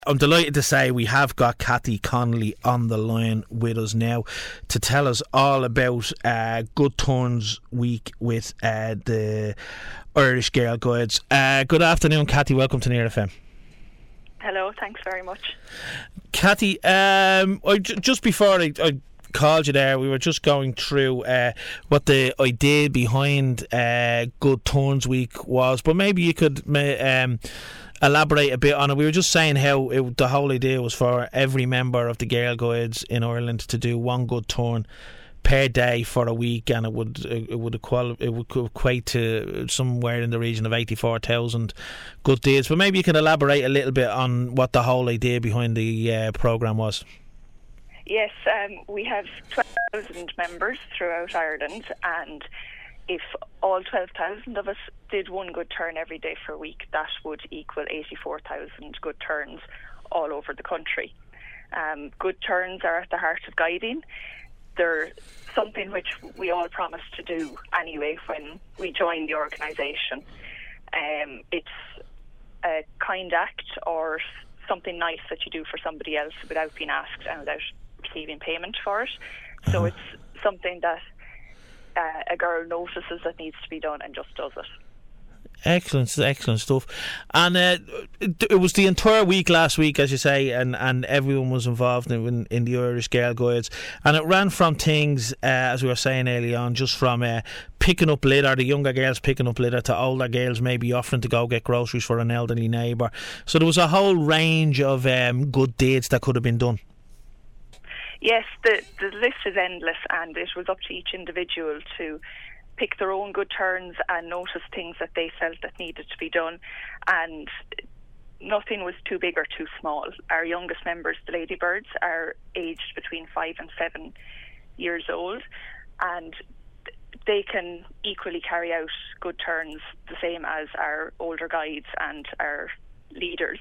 I'm delighted to say we have got Kathy Connolly on the line with us now to tell us all about Good Turns Week with the Irish Girl Guides. Good afternoon, Kathy. Welcome to Near FM. Hello, thanks very much. Kathy, just before I called you there, we were just going through what the idea behind Good Turns Week was, but maybe you could elaborate a bit on it. We were just saying how the whole idea was for every member of the Girl Guides in Ireland to do one good turn per day for a week, and it would equate to somewhere in the region of 84,000 good deeds. But maybe you can elaborate a little bit on what the whole idea behind the programme was. Yes, we have 12,000 members throughout Ireland, and if all 12,000 of us did one good turn every day for a week, that would equal 84,000 good turns all over the country. Good turns are at the heart of guiding. They're something which we all promise to do anyway when we join the organisation. It's a kind act or something nice that you do for somebody else without being asked and without receiving payment for it. So it's something that a girl notices that needs to be done and just does it. Excellent stuff. And it was the entire week last week, as you say, and everyone was involved in the Irish Girl Guides, and it ran from things, as we were saying early on, just from picking up litter, the younger girls picking up litter, to older girls maybe offering to go get groceries for an elderly neighbour. So there was a whole range of good deeds that could have been done. Yes, the list is endless, and it was up to each individual to pick their own good turns and notice things that they felt that needed to be done, and nothing was too big or too small. Our youngest members, the Ladybirds, are aged between 5 and 7 years old, and they can equally carry out good turns the same as our older guides and our leaders.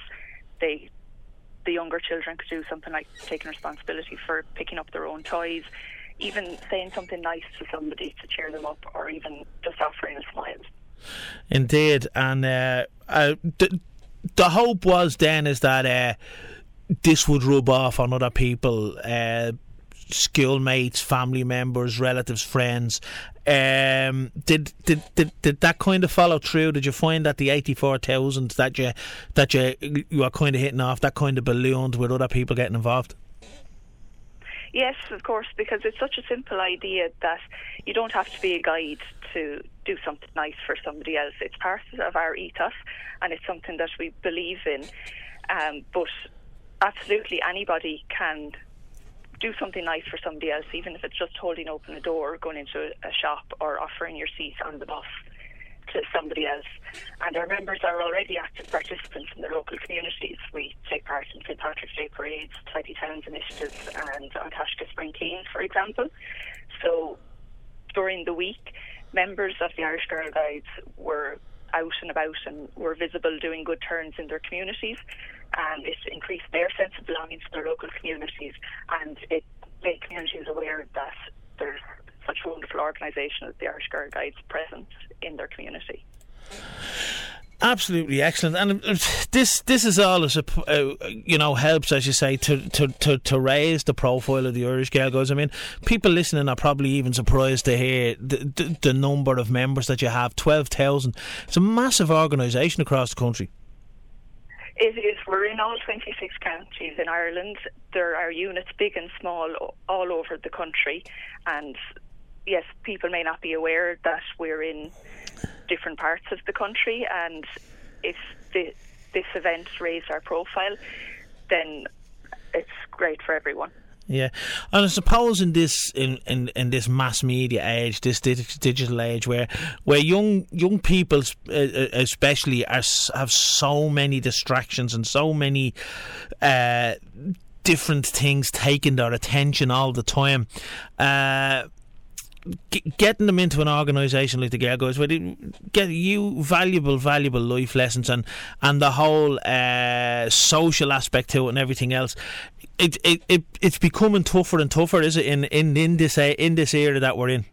The younger children could do something like taking responsibility for picking up their own toys, even saying something nice to somebody to cheer them up, or even just offering a smile. Indeed, and the hope was then is that this would rub off on other people, schoolmates, family members, relatives, friends. Did that kind of follow through? Did you find that the 84,000 that you were kind of hitting off, that kind of ballooned with other people getting involved? Yes, of course, because it's such a simple idea that you don't have to be a guide to do something nice for somebody else. It's part of our ethos, and it's something that we believe in. But absolutely anybody can do something nice for somebody else, even if it's just holding open a door, going into a shop, or offering your seat on the bus to somebody else. And our members are already active participants in their local communities. We take part in St Patrick's Day parades, Tidy Towns initiatives, and on Tashka Spring Cleans, for example. So during the week, members of the Irish Girl Guides were out and about and were visible doing good turns in their communities, and it increased their sense of belonging to their local communities, and it made communities aware that there's such a wonderful organisation as the Irish Girl Guides present in their community. Absolutely excellent, and this is all helps, as you say, to raise the profile of the Irish Girl Guides. I mean, people listening are probably even surprised to hear the number of members that you have. 12,000. It's a massive organisation across the country. It is. We're in all 26 counties in Ireland. There are units big and small all over the country, and yes, people may not be aware that we're in different parts of the country, and if this event raised our profile, then it's great for everyone. Yeah, and I suppose in this mass media age, this digital age, where young people especially have so many distractions and so many different things taking their attention all the time. Getting them into an organisation like the Girl Guides, where they get you valuable life lessons and the whole social aspect to it and everything else. It's becoming tougher and tougher, is it, in this era that we're in?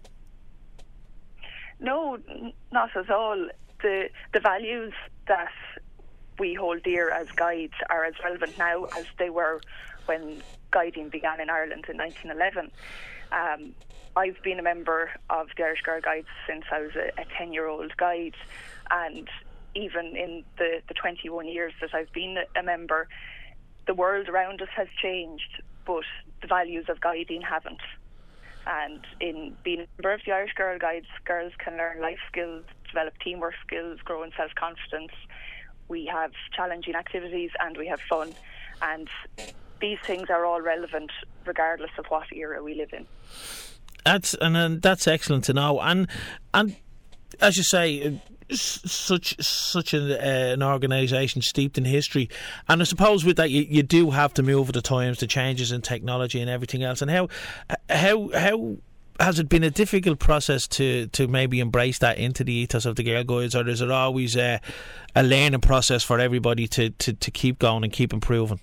No, not at all. The values that we hold dear as guides are as relevant now as they were when guiding began in Ireland in 1911. I've been a member of the Irish Girl Guides since I was a 10-year-old guide, and even in the 21 years that I've been a member, the world around us has changed, but the values of guiding haven't. And in being a member of the Irish Girl Guides, girls can learn life skills, develop teamwork skills, grow in self-confidence. We have challenging activities and we have fun. And these things are all relevant regardless of what era we live in. That's excellent to know. And as you say, such an organisation steeped in history, and I suppose with that you do have to move with the times, the changes in technology and everything else. And how has it been a difficult process to maybe embrace that into the ethos of the Girl Guides, or is it always a learning process for everybody to keep going and keep improving?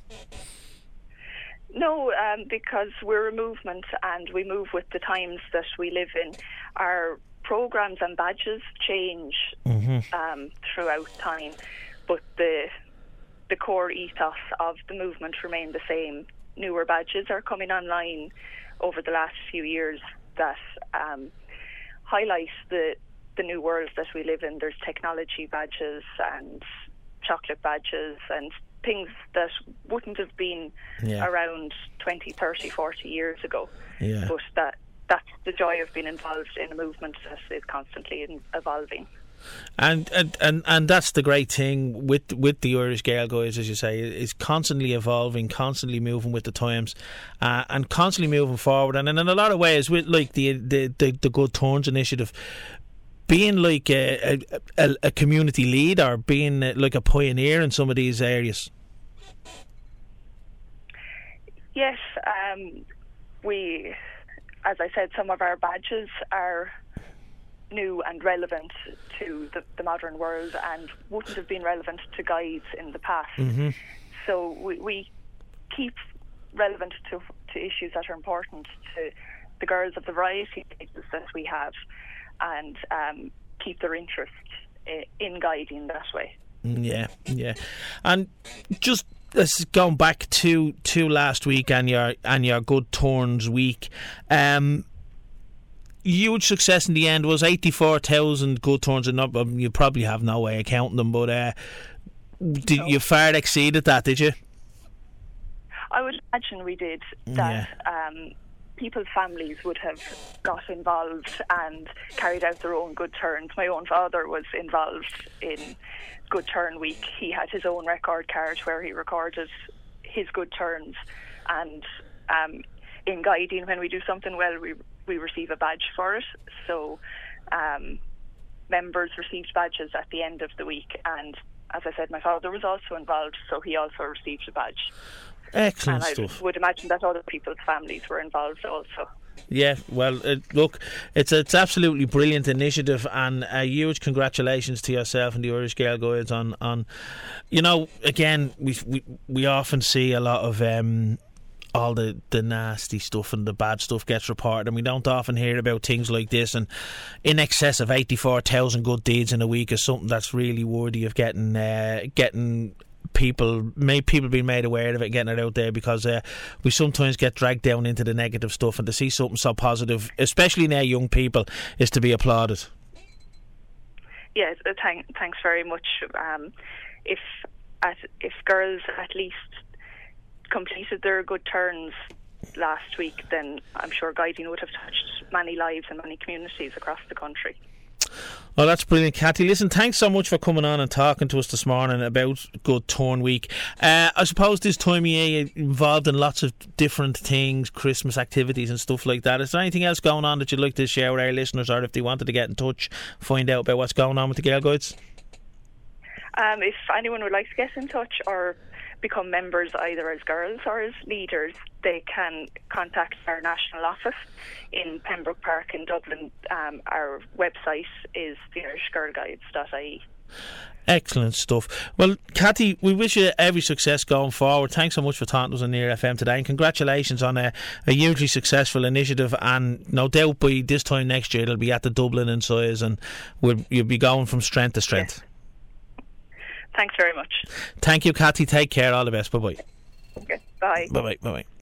No, because we're a movement and we move with the times that we live in. Our programs and badges change throughout time, but the core ethos of the movement remain the same. Newer badges are coming online over the last few years that highlight the new world that we live in. There's technology badges and chocolate badges and things that wouldn't have been around 20, 30, 40 years ago. Yeah. But that's the joy of being involved in a movement that is constantly evolving. And that's the great thing with the Irish Girl Guides, as you say, is constantly evolving, constantly moving with the times, and constantly moving forward. And in a lot of ways, with like the Good Turns initiative, being like a community lead or being like a pioneer in some of these areas. Yes, as I said, some of our badges are new and relevant to the modern world and wouldn't have been relevant to guides in the past. Mm-hmm. So we keep relevant to issues that are important to the girls of the variety of ages that we have, and keep their interest in guiding that way. Yeah. And just going back to last week and your Good Turns week, huge success in the end. Was 84,000 Good Turns, and you probably have no way of counting them, but you far exceeded that, did you? I would imagine we did. That people's families would have got involved and carried out their own Good Turns. My own father was involved in Good Turn Week. He had his own record card where he recorded his Good Turns, and in guiding, when we do something well, we receive a badge for it. So members received badges at the end of the week, and as I said, my father was also involved, so he also received a badge. Excellent and stuff. I would imagine that other people's families were involved also. Yeah, well, look, it's absolutely brilliant initiative, and a huge congratulations to yourself and the Irish Girl Guides on you know, again, we often see a lot of all the nasty stuff and the bad stuff gets reported, and we don't often hear about things like this. And in excess of 84,000 good deeds in a week is something that's really worthy of getting people being made aware of it and getting it out there, because we sometimes get dragged down into the negative stuff, and to see something so positive, especially in our young people, is to be applauded. Yes, thanks very much. If girls at least completed their Good Turns last week, then I'm sure guiding would have touched many lives and many communities across the country. Oh, that's brilliant, Cathy. Listen, thanks so much for coming on and talking to us this morning about Good Turn Week. I suppose this time of year you're involved in lots of different things, Christmas activities and stuff like that. Is there anything else going on that you'd like to share with our listeners, or if they wanted to get in touch, find out about what's going on with the Girl Guides? If anyone would like to get in touch or become members either as girls or as leaders, they can contact our national office in Pembroke Park in Dublin. Our website is theirishgirlguides.ie. Excellent stuff. Well, Cathy, we wish you every success going forward. Thanks so much for talking to us on Near FM today, and congratulations on a hugely successful initiative, and no doubt by this time next year it'll be at the Dublin in size, and you'll be going from strength to strength. Yes. Thanks very much. Thank you, Kathy. Take care. All the best. Bye bye. Okay. Bye. Bye bye. Bye bye.